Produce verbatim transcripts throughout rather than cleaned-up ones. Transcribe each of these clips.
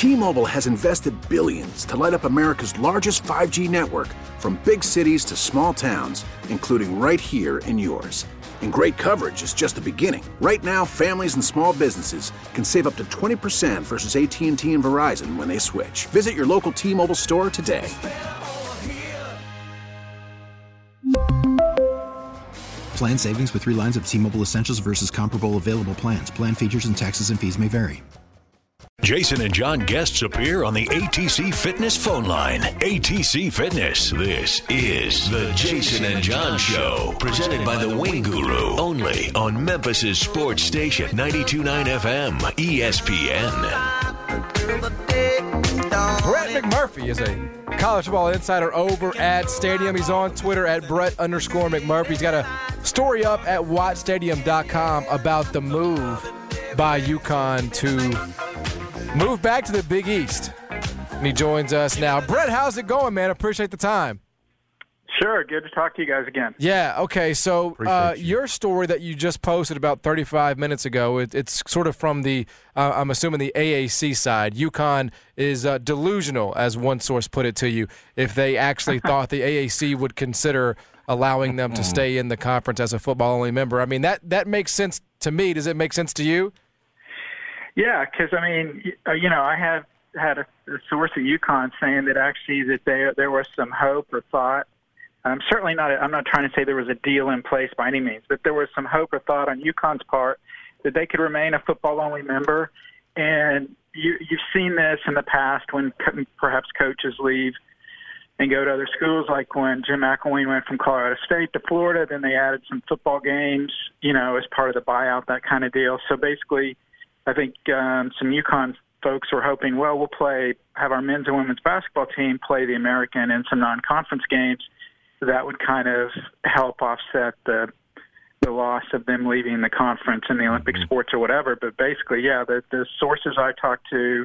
T-Mobile has invested billions to light up America's largest five G network, from big cities to small towns, including right here in yours. And great coverage is just the beginning. Right now, families and small businesses can save up to twenty percent versus A T and T and Verizon when they switch. Visit your local T-Mobile store today. Plan savings with three lines of T-Mobile Essentials versus comparable available plans. Plan features and taxes and fees may vary. Jason and John guests appear on the A T C Fitness phone line. A T C Fitness. This is the Jason and John Show, presented by the Wing Guru, only on Memphis's sports station, ninety-two point nine F M, E S P N. Brett McMurphy is a college football insider over at Stadium. He's on Twitter at Brett underscore McMurphy. He's got a story up at watt stadium dot com about the move by UConn to move back to the Big East. And he joins us now. Brett, how's it going, man? Appreciate the time. Sure. Good to talk to you guys again. Yeah, okay. So uh, you. your story that you just posted about thirty-five minutes ago, it, it's sort of from the, uh, I'm assuming, the A A C side. UConn is uh, delusional, as one source put it to you, if they actually thought the A A C would consider allowing them to stay in the conference as a football-only member. I mean, that, that makes sense to me. Does it make sense to you? Yeah, because, I mean, you know, I have had a, a source at UConn saying that actually that there, there was some hope or thought. I'm certainly not, I'm not trying to say there was a deal in place by any means, but there was some hope or thought on UConn's part that they could remain a football-only member. And you, you've seen this in the past when co- perhaps coaches leave and go to other schools, like when Jim McElwain went from Colorado State to Florida, then they added some football games, you know, as part of the buyout, that kind of deal. So basically, I think um, some UConn folks were hoping, well, we'll play, have our men's and women's basketball team play the American and some non-conference games. That would kind of help offset the the loss of them leaving the conference and the Olympic mm-hmm. sports or whatever. But basically, yeah, the, the sources I talked to,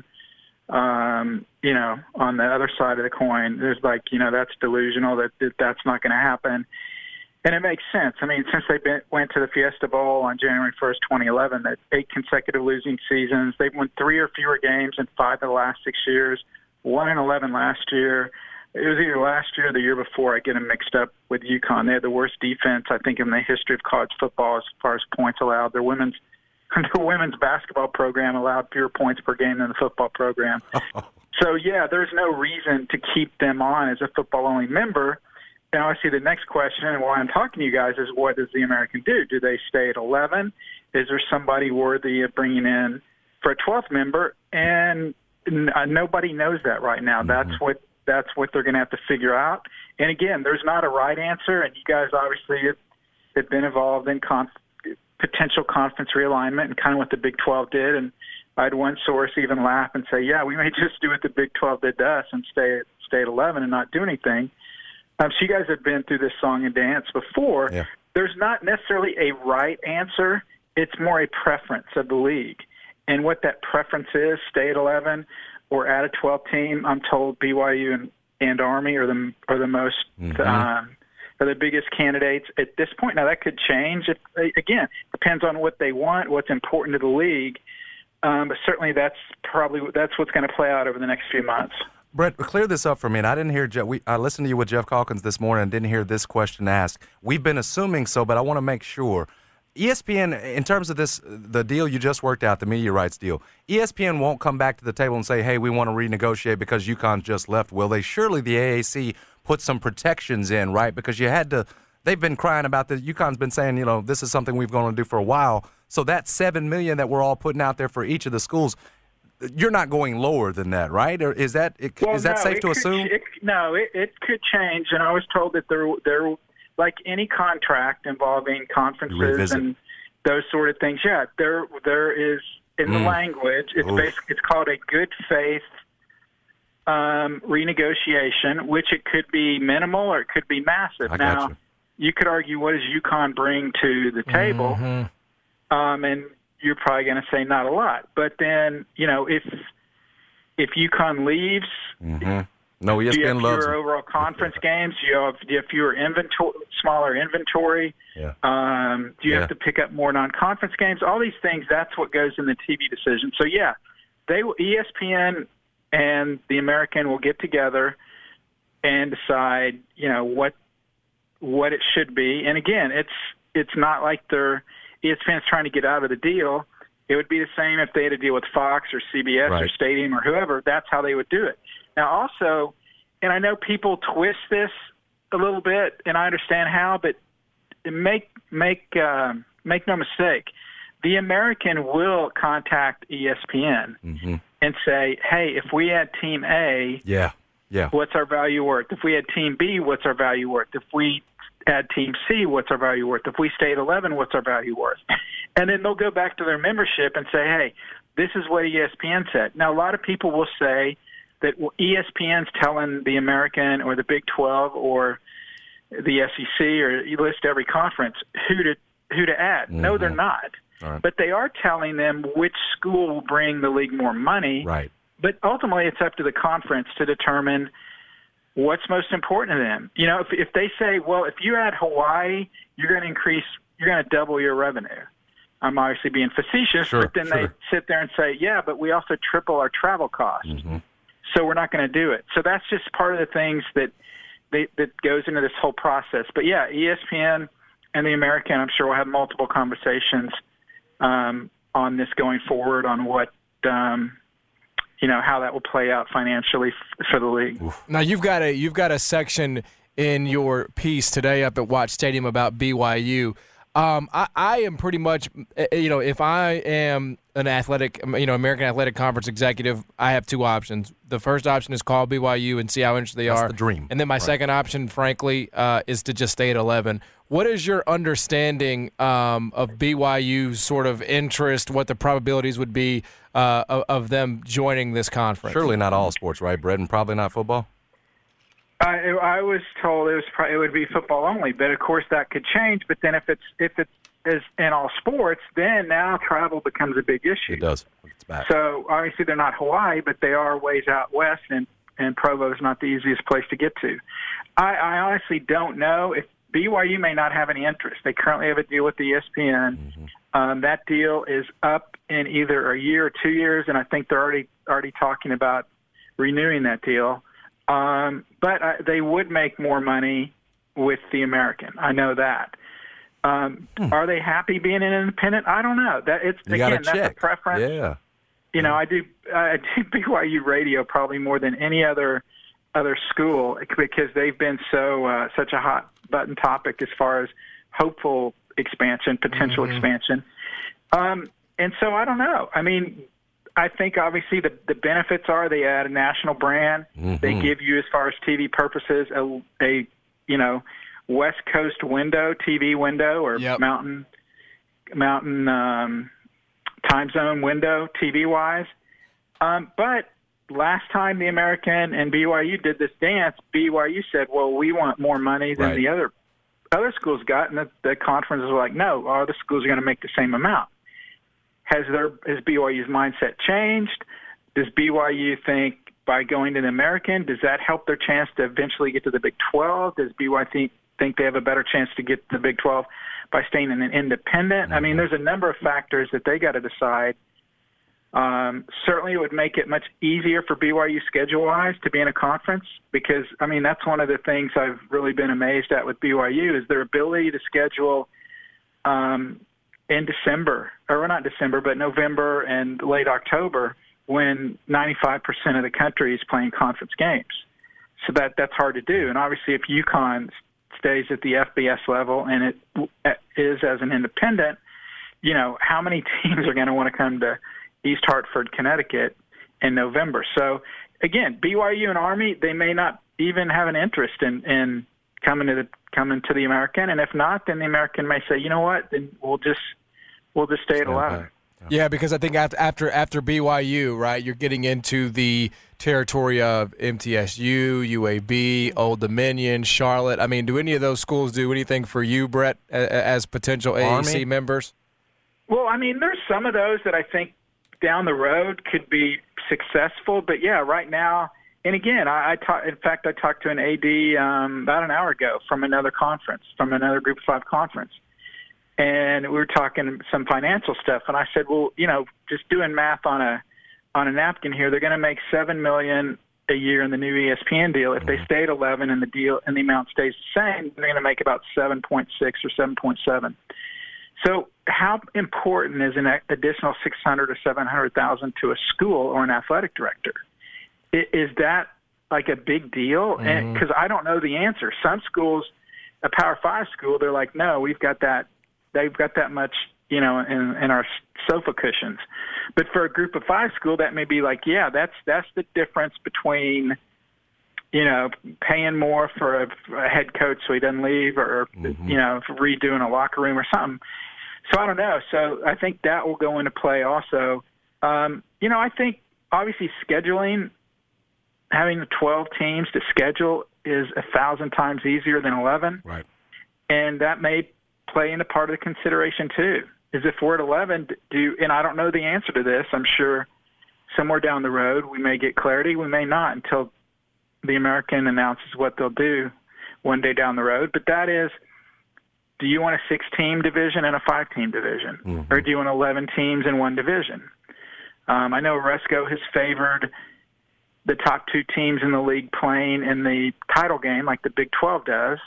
um, you know, on the other side of the coin, there's like, you know, that's delusional, that, that that's not going to happen. And it makes sense. I mean, since they been, went to the Fiesta Bowl on January first, twenty eleven, that eight consecutive losing seasons. They've won three or fewer games in five of the last six years, one in eleven last year. It was either last year or the year before. I get them mixed up with UConn. They had the worst defense, I think, in the history of college football as far as points allowed. Their women's their women's basketball program allowed fewer points per game than the football program. So, yeah, there's no reason to keep them on as a football-only member. And obviously the next question, and why I'm talking to you guys, is what does the American do? Do they stay at eleven? Is there somebody worthy of bringing in for a twelfth member? And n- uh, nobody knows that right now. Mm-hmm. That's what That's what they're going to have to figure out. And again, there's not a right answer, and you guys obviously have, have been involved in conf- potential conference realignment and kind of what the Big twelve did. And I had one source even laugh and say, yeah, we may just do what the Big twelve did to us and stay at, stay at eleven and not do anything. Um, so you guys have been through this song and dance before. Yeah. There's not necessarily a right answer. It's more a preference of the league. And what that preference is, stay at eleven or add a twelfth team. I'm told B Y U and, and Army are the are the most mm-hmm. um, are the biggest candidates at this point. Now that could change. It, again, depends on what they want, what's important to the league. Um, but certainly that's probably that's what's going to play out over the next few months. Brett, clear this up for me. And I didn't hear Jeff. We, I listened to you with Jeff Calkins this morning and didn't hear this question asked. We've been assuming so, but I want to make sure. E S P N, in terms of this, the deal you just worked out, the media rights deal, E S P N won't come back to the table and say, hey, we want to renegotiate because UConn just left, will they? Surely the A A C put some protections in, right? Because you had to, they've been crying about this. UConn's been saying, you know, this is something we've going to do for a while. So that seven million dollars that we're all putting out there for each of the schools, you're not going lower than that, right? Or is that it, well, is that no, safe to could, assume? It, no, it, it could change. And I was told that there, there, like any contract involving conferences Revisit. and those sort of things, yeah, there, there is in the Mm. language. It's Oof. basically it's called a good faith um, renegotiation, which it could be minimal or it could be massive. I now, got you. you could argue, what does UConn bring to the table? Mm-hmm. Um, and you're probably going to say not a lot. But then, you know, if if UConn leaves, Mm-hmm. No, E S do P you N have loves fewer it. overall conference games? Do you have, do you have fewer inventory, smaller inventory? Yeah. Um, do you Yeah. have to pick up more non-conference games? All these things, that's what goes in the T V decision. So, yeah, they E S P N and the American will get together and decide, you know, what what it should be. And again, it's it's not like they're E S P N's trying to get out of the deal. It would be the same if they had to deal with Fox or C B S right. or Stadium or whoever. That's how they would do it. Now, also, and I know people twist this a little bit, and I understand how, but make make uh, make no mistake, the American will contact E S P N mm-hmm. and say, hey, if we had Team A, yeah, yeah, what's our value worth? If we had Team B, what's our value worth? If we had Team C, what's our value worth? If we stay at eleven, what's our value worth? And then they'll go back to their membership and say, hey, this is what E S P N said. Now, a lot of people will say that E S P N's telling the American or the Big twelve or the S E C, or you list every conference, who to who to add. Mm-hmm. No, they're not. Right. But they are telling them which school will bring the league more money. Right. But ultimately, it's up to the conference to determine what's most important to them. You know, if if they say, well, if you add Hawaii, you're going to increase, you're going to double your revenue. I'm obviously being facetious, sure, but then sure. they sit there and say, yeah, but we also triple our travel costs. Mm-hmm. So we're not going to do it. So that's just part of the things that they, that goes into this whole process. But, yeah, E S P N and the American, I'm sure we'll have multiple conversations um, on this going forward on what um, – you know, how that will play out financially f- for the league. Now, you've got a you've got a section in your piece today up at Watch Stadium about B Y U. Um, I, I am pretty much, you know, if I am an athletic, you know, American Athletic Conference executive, I have two options. The first option is call B Y U and see how interested they That's are. the dream. And then my right. second option, frankly, uh, is to just stay at eleven. What is your understanding um, of B Y U's sort of interest, what the probabilities would be uh, of, of them joining this conference? Surely not all sports, right, Brett, and probably not football? I, I was told it was probably, it would be football only, but of course that could change. But then if it's if it's is in all sports, then now travel becomes a big issue. It does. It's bad. So obviously they're not Hawaii, but they are ways out west, and and Provo is not the easiest place to get to. I, I honestly don't know if B Y U may not have any interest. They currently have a deal with the E S P N. Mm-hmm. Um, that deal is up in either a year or two years, and I think they're already already talking about renewing that deal. Um, but I, they would make more money with the American. I know that. Um, hmm. Are they happy being an independent? I don't know. That it's you again that's check. a preference. Yeah. You know, I do I do B Y U radio probably more than any other other school because they've been so uh, such a hot button topic as far as hopeful expansion, potential mm-hmm. expansion. Um, and so I don't know. I mean, I think obviously the, the benefits are they add a national brand. Mm-hmm. They give you, as far as T V purposes, a, a you know West Coast window, T V window, or yep. mountain mountain um, time zone window, T V wise. Um, but last time the American and B Y U did this dance, B Y U said, "Well, we want more money than right. the other other schools got," and the, the conference was like, "No, all the schools are going to make the same amount." Has their has B Y U's mindset changed? Does B Y U think by going to the American, does that help their chance to eventually get to the Big twelve? Does B Y U think, think they have a better chance to get to the Big twelve by staying in an independent? Mm-hmm. I mean, there's a number of factors that they got to decide. Um, certainly, it would make it much easier for B Y U schedule-wise to be in a conference because, I mean, that's one of the things I've really been amazed at with B Y U is their ability to schedule um, in December, or not December, but November and late October when ninety-five percent of the country is playing conference games. So that that's hard to do. And obviously if UConn stays at the F B S level and it is as an independent, you know, how many teams are going to want to come to East Hartford, Connecticut in November? So again, B Y U and Army, they may not even have an interest in, in coming to the coming to the American, and if not, then the American may say, you know what, then we'll just we'll just stay at eleven. Yeah, because I think after after after B Y U, right, you're getting into the territory of M T S U, U A B, Old Dominion, Charlotte. I mean, do any of those schools do anything for you, Brett, as potential A A C Army members? Well, I mean, there's some of those that I think down the road could be successful, but yeah, right now. And again, I, I talk, in fact, I talked to an A D um, about an hour ago from another conference, from another Group of Five conference. And we were talking some financial stuff. And I said, well, you know, just doing math on a on a napkin here, they're going to make seven million dollars a year in the new E S P N deal. If they stay at eleven and the deal and the amount stays the same, they're going to make about seven point six or seven point seven. So how important is an additional six hundred or seven hundred thousand to a school or an athletic director? Is that like a big deal? Mm-hmm. And because I don't know the answer. Some schools, a Power Five school, they're like, no, we've got that. They've got that much, you know, in, in our sofa cushions. But for a group of five school, that may be like, yeah, that's that's the difference between, you know, paying more for a, a head coach so he doesn't leave, or mm-hmm. you know, redoing a locker room or something. So I don't know. So I think that will go into play also. Um, you know, I think obviously scheduling, having the twelve teams to schedule is a thousand times easier than eleven. Right. And that may play into part of the consideration too. Is if we're at eleven, do and I don't know the answer to this. I'm sure somewhere down the road we may get clarity. We may not until the American announces what they'll do one day down the road. But that is, do you want a six-team division and a five-team division? Mm-hmm. Or do you want eleven teams in one division? Um, I know Resco has favored the top two teams in the league playing in the title game like the Big twelve does.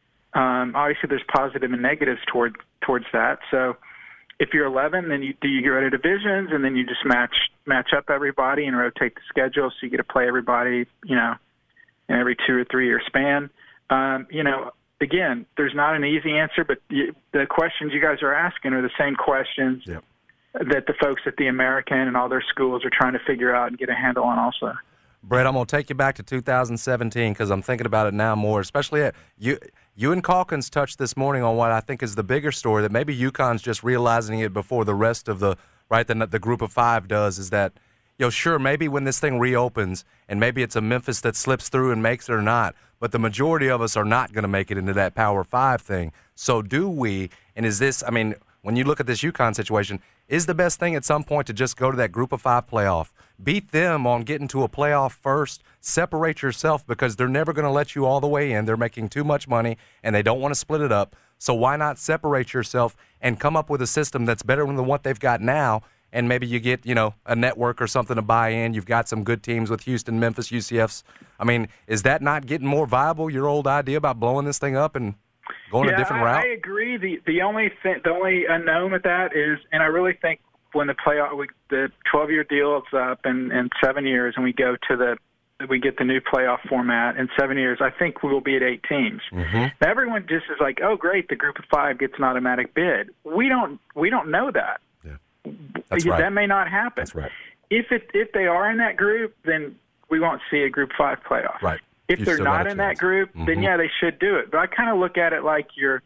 Um, obviously, there's positive and negatives toward, towards that. So if you're eleven, then you, do you get rid of divisions, and then you just match match up everybody and rotate the schedule so you get to play everybody, you know, in every two or three-year span? Um, you know, again, there's not an easy answer, but you, the questions you guys are asking are the same questions yep. that the folks at the American and all their schools are trying to figure out and get a handle on also. Brett, I'm going to take you back to two thousand seventeen because I'm thinking about it now more, especially at, you you and Calkins touched this morning on what I think is the bigger story, that maybe UConn's just realizing it before the rest of the, right, the, the group of five does, is that, you know, sure, maybe when this thing reopens, and maybe it's a Memphis that slips through and makes it or not, but the majority of us are not going to make it into that Power Five thing. So do we, and is this, I mean, when you look at this UConn situation, is the best thing at some point to just go to that group of five playoff, beat them on getting to a playoff first, separate yourself because they're never going to let you all the way in. They're making too much money, and they don't want to split it up. So why not separate yourself and come up with a system that's better than what they've got now, and maybe you get, you know, a network or something to buy in. You've got some good teams with Houston, Memphis, U C Fs. I mean, is that not getting more viable, your old idea about blowing this thing up and going yeah, a different I, route? I agree. The the only thing, the only unknown with that is, and I really think when the playoff, we, the twelve-year deal is up in, in seven years, and we go to the, we get the new playoff format in seven years, I think we will be at eight teams. Mm-hmm. Now, everyone just is like, oh, great, the group of five gets an automatic bid. We don't, we don't know that. Yeah. That's right. That may not happen. That's right. If it if they are in that group, then we won't see a group five playoff. Right. If You've they're still not got a in chance. that group, Mm-hmm. then yeah, they should do it. But I kind of look at it like you're,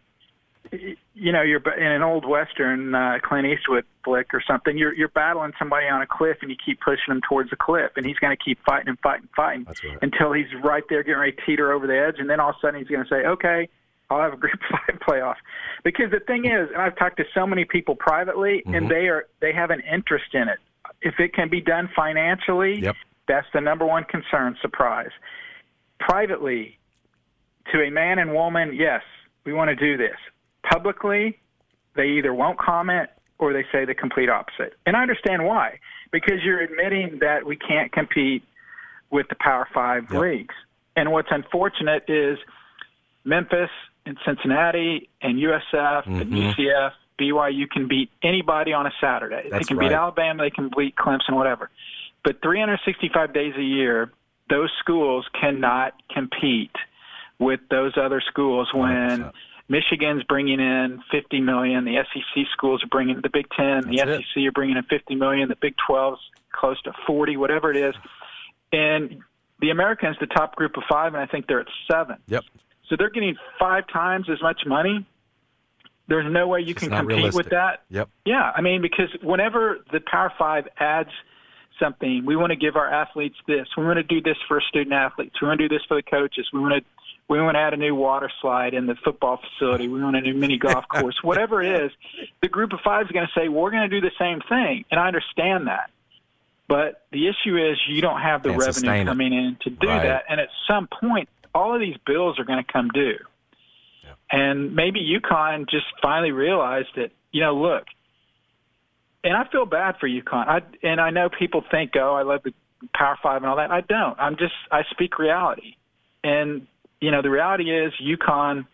you know, you're in an old Western uh, Clint Eastwood flick or something. You're you're battling somebody on a cliff, and you keep pushing him towards the cliff, and he's going to keep fighting and fighting and fighting That's right. until he's right there getting ready to teeter over the edge, and then all of a sudden he's going to say, okay, I'll have a group five playoff. Because the thing is, and I've talked to so many people privately, Mm-hmm. and they are they have an interest in it. If it can be done financially, Yep. that's the number one concern, surprise. Privately, to a man and woman, yes, we want to do this. Publicly, they either won't comment or they say the complete opposite. And I understand why, because you're admitting that we can't compete with the Power Five Yep. leagues. And what's unfortunate is Memphis and Cincinnati and U S F Mm-hmm. and U C F, B Y U can beat anybody on a Saturday. That's they can right. beat Alabama, they can beat Clemson, whatever. But three hundred sixty-five days a year, those schools cannot compete with those other schools when one hundred percent. Michigan's bringing in fifty million dollars, the S E C schools are bringing, the Big Ten, the That's S E C are bringing in fifty million dollars, the Big twelve's close to forty, whatever it is. And the Americans, the top group of five, and I think they're at seven. Yep. So they're getting five times as much money. There's no way you It's can not compete realistic. with that. Yep. Yeah, I mean, because whenever the Power Five adds something, we want to give our athletes this. We want to do this for student athletes. We want to do this for the coaches. We want to we want to add a new water slide in the football facility. We want a new mini golf course. Whatever it is, the group of five is going to say, we're going to do the same thing, and I understand that. But the issue is you don't have the Can't sustain revenue it. coming in to do Right. that, and at some point, all of these bills are going to come due. And maybe UConn just finally realized that, you know, look, and I feel bad for UConn. I, and I know people think, oh, I love the Power Five and all that. I don't. I'm just, I speak reality. And, you know, the reality is UConn,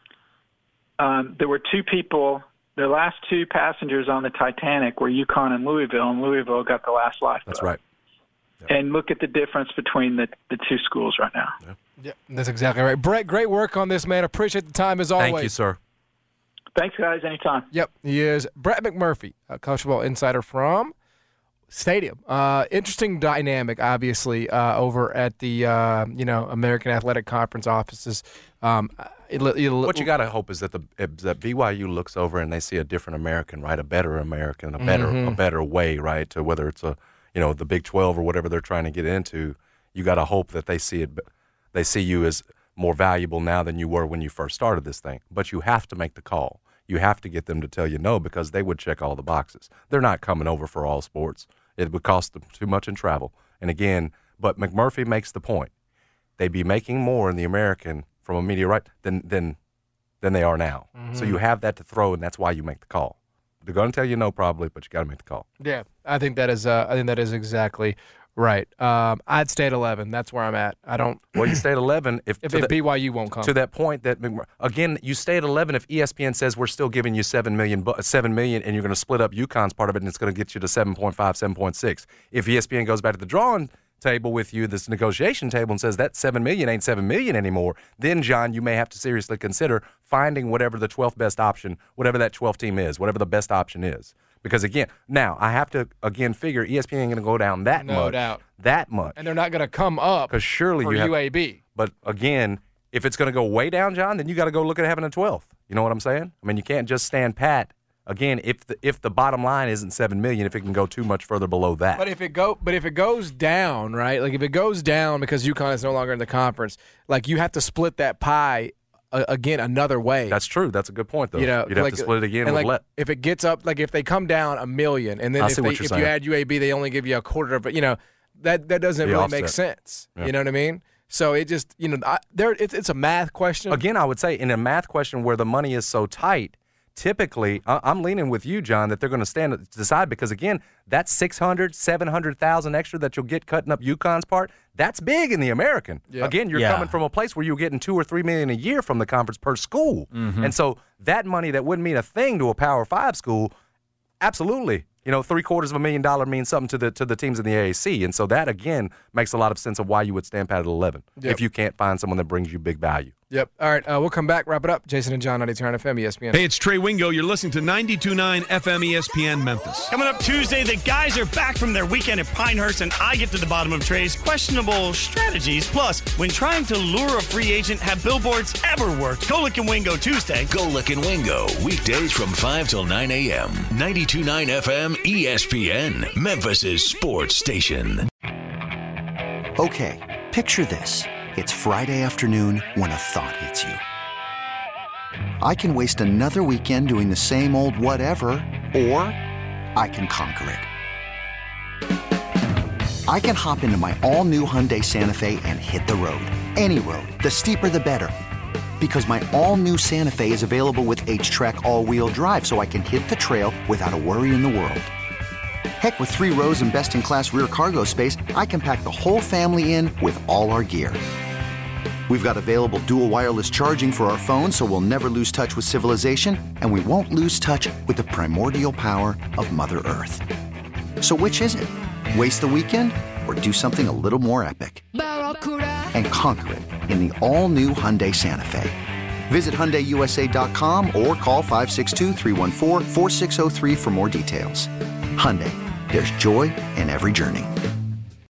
um, there were two people, the last two passengers on the Titanic were UConn and Louisville, and Louisville got the last lifeboat. That's right. Yeah. And look at the difference between the, the two schools right now. Yeah. Yeah, that's exactly right. Brett, great work on this, man. Appreciate the time as always. Thank you, sir. Thanks, guys. Anytime. Yep, he is. Brett McMurphy, a college football insider from Stadium. Uh, interesting dynamic, obviously, uh, over at the uh, you know American Athletic Conference offices. Um, it, it, what you got to hope is that the is that B Y U looks over and they see a different American, right? A better American, a better mm-hmm. a better way, right? To whether it's a you know the Big twelve or whatever they're trying to get into, you got to hope that they see it. They see you as more valuable now than you were when you first started this thing. But you have to make the call. You have to get them to tell you no because they would check all the boxes. They're not coming over for all sports. It would cost them too much in travel. And again, but McMurphy makes the point. They'd be making more in the American from a media right than than than they are now. Mm-hmm. So you have that to throw, and that's why you make the call. They're going to tell you no probably, but you got to make the call. Yeah, I think that is. Uh, I think that is exactly right. Um, I'd stay at eleven. That's where I'm at. I don't. Well, you stay at eleven if, if, if the, B Y U won't come. To that point, that again, you stay at eleven if E S P N says we're still giving you seven million, seven million, and you're going to split up UConn's part of it, and it's going to get you to seven point five, seven point six. If E S P N goes back to the drawing table with you, this negotiation table, and says that seven million ain't seven million anymore, then John, you may have to seriously consider finding whatever the twelfth best option, whatever that twelfth team is, whatever the best option is. Because, again, now I have to, again, figure E S P N ain't going to go down that no much. No doubt. That much. And they're not going to come up Because surely for you have, U A B. But, again, if it's going to go way down, John, then you got to go look at having a twelfth. You know what I'm saying? I mean, you can't just stand pat. Again, if the if the bottom line isn't seven million dollars, if it can go too much further below that. But if it go, but if it goes down, right? Like if it goes down because UConn is no longer in the conference, like you have to split that pie uh, again another way. That's true. That's a good point, though. You know, You'd have like, to split it again and with like, let. If it gets up, like if they come down a million, and then I if, see they, what you're if saying. you add U A B, they only give you a quarter of it. You know, that that doesn't The really offset. make sense. Yeah. You know what I mean? So it just, you know, I, there it's it's a math question. Again, I would say in a math question where the money is so tight, typically, I'm leaning with you, John, that they're going to stand to decide because, again, that six hundred, seven hundred thousand extra that you'll get cutting up UConn's part, that's big in the American. Yeah. Again, you're Yeah. coming from a place where you're getting two or three million a year from the conference per school. Mm-hmm. And so that money that wouldn't mean a thing to a Power Five school, absolutely. You know, three quarters of a million dollar means something to the to the teams in the A A C. And so that, again, makes a lot of sense of why you would stand pat at eleven Yep. if you can't find someone that brings you big value. Yep. All right, uh, we'll come back, wrap it up. Jason and John, ninety-two point nine F M, E S P N. Hey, it's Trey Wingo. You're listening to ninety-two point nine F M E S P N Memphis. Coming up Tuesday, the guys are back from their weekend at Pinehurst, and I get to the bottom of Trey's questionable strategies. Plus, when trying to lure a free agent, have billboards ever worked? Golick and Wingo Tuesday. Golick and Wingo, weekdays from five till nine a.m. ninety-two point nine F M E S P N, Memphis' sports station. Okay, picture this. It's Friday afternoon when a thought hits you. I can waste another weekend doing the same old whatever, or I can conquer it. I can hop into my all-new Hyundai Santa Fe and hit the road. Any road. The steeper, the better. Because my all-new Santa Fe is available with H-Track all-wheel drive, so I can hit the trail without a worry in the world. Heck, with three rows and best-in-class rear cargo space, I can pack the whole family in with all our gear. We've got available dual wireless charging for our phones, so we'll never lose touch with civilization, and we won't lose touch with the primordial power of Mother Earth. So which is it? Waste the weekend or do something a little more epic? And conquer it in the all-new Hyundai Santa Fe. Visit Hyundai U S A dot com or call five six two, three one four, four six zero three for more details. Hyundai, there's joy in every journey.